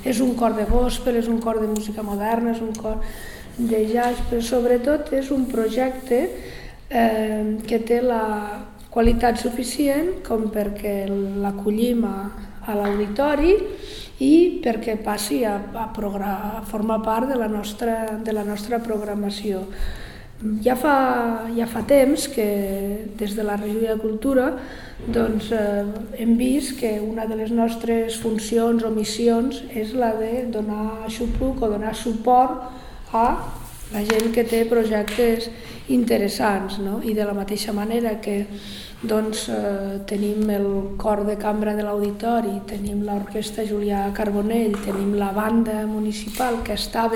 És un cor de gospel, és un cor de música moderna, és un cor de jazz, però sobretot és un projecte que té la qualitat suficient com perquè l'acollim a l'auditori i perquè passi a formar part de la nostra programació. Ja fa temps que des de la Regió de Cultura hem vist que una de les nostres funcions o missions és la de donar aixopluc o donar suport a la gent que té projectes interessants, no? I de la mateixa manera que tenim el cor de cambra de l'auditori, tenim l'orquestra Julià Carbonell, tenim la banda municipal que estan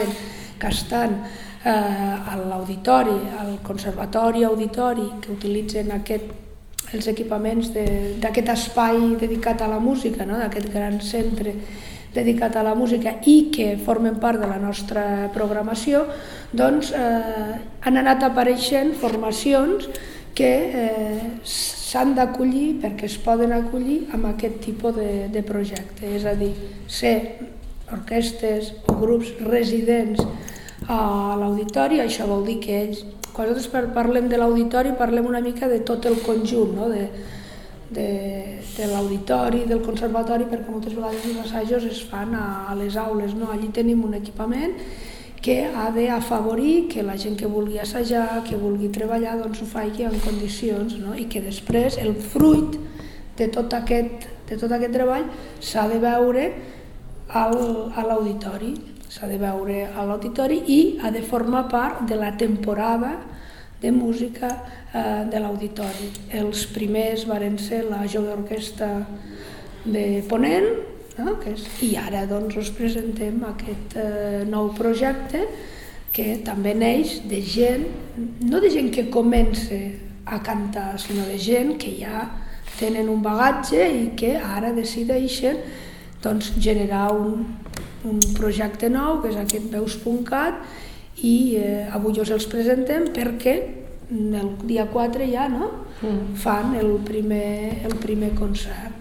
a l'auditori, al conservatori auditori, que utilitzen els equipaments d'aquest espai dedicat a la música, no? D'aquest gran centre dedicat a la música i que formen part de la nostra programació, han anat apareixent formacions que s'han d'acollir perquè es poden acollir amb aquest tipus de projecte, és a dir, ser orquestres o grups residents a l'auditori. Això vol dir que ells, quan nosaltres parlem de l'auditori, parlem una mica de tot el conjunt, no? De l'auditori, del conservatori, perquè moltes vegades els assajos es fan a les aules, no? Allí tenim un equipament que ha d'afavorir que la gent que vulgui assajar, que vulgui treballar, ho faci en condicions, no? I que després el fruit de tot aquest treball s'ha de veure a l'auditori. S'ha de veure a l'auditori i ha de formar part de la temporada de música de l'auditori. Els primers varen ser la Jove Orquestra de Ponent, no? I ara us presentem aquest nou projecte que també neix de gent, no de gent que comença a cantar, sinó de gent que ja tenen un bagatge i que ara decideixen generar un projecte nou, que és aquest Veus.cat, i avui us els presentem perquè el dia 4 ja fan el primer concert.